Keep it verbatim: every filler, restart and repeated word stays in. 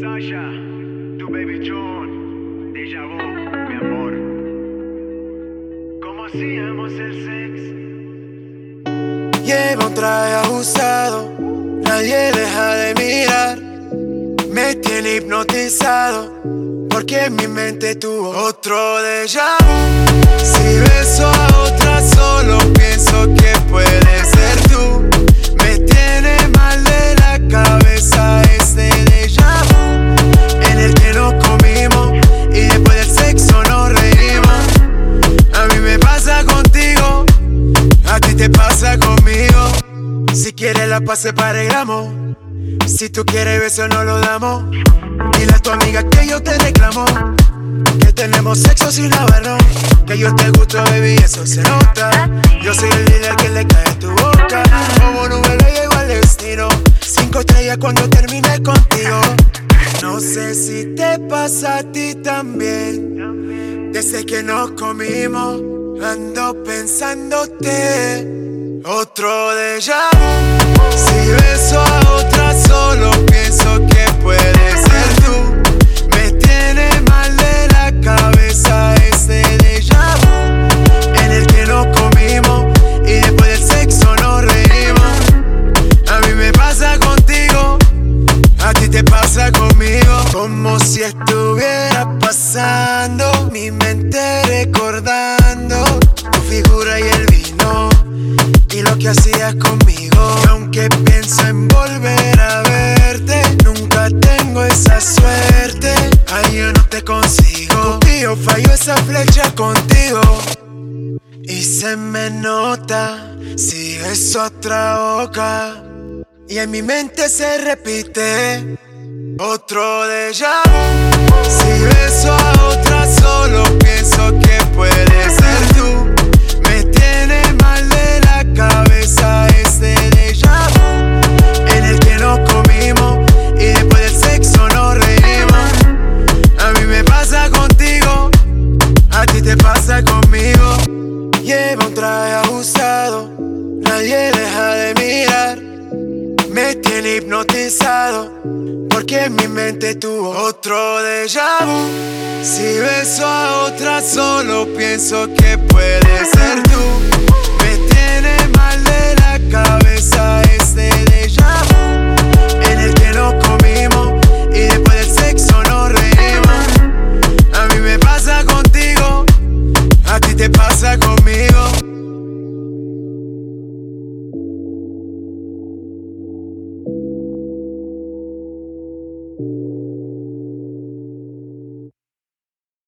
Sasha, tu baby John, déjà vu, mi amor. ¿Cómo hacíamos el sex? Lleva un traje ajustado, nadie deja de mirar. Me tiene hipnotizado, porque en mi mente tuvo otro déjà vu. Si beso a otra solo pienso que puede ser tú. Me tiene mal de la cabeza este déjà vu, en el que nos comimos y después del sexo nos reímos. A mí me pasa contigo, a ti te pasa conmigo. Si quieres la paz separamos, si tú quieres beso no lo damos. Dile a tu amiga que yo te reclamo, que tenemos sexo sin hablarnos, que yo te gusto, baby, eso se nota. Yo soy el líder que le cae en tu boca. Como nube le llego al destino, cinco estrellas cuando termine contigo. No sé si te pasa a ti también. Desde que nos comimos ando pensándote. Otro déjà vu. Si beso a otra solo pienso que puede ser tú. Me tiene mal de la cabeza este déjà vu, en el que nos comimos y después del sexo nos reímos. A mí me pasa contigo, a ti te pasa conmigo. Como si estuviera pasando, mi mente recordando tu figura y el vino y lo que hacías conmigo. Y aunque pienso en volver a verte, nunca tengo esa suerte. Ay, yo no te consigo. Tío, falló esa flecha contigo y se me nota si es otra boca. Y en mi mente se repite otro déjà vu. Si beso a otra solo pienso que puede ser tú. Me tiene mal de la cabeza este déjà vu, en el que nos comimos y después del sexo nos reímos. A mí me pasa contigo, a ti te pasa conmigo. Lleva un traje ajustado, nadie deja de mirar. Me tiene hipnotizado, porque en mi mente tuvo otro déjà vu. Si beso a otra solo pienso que puede ser tú. Me tiene mal de la cabeza este déjà vu,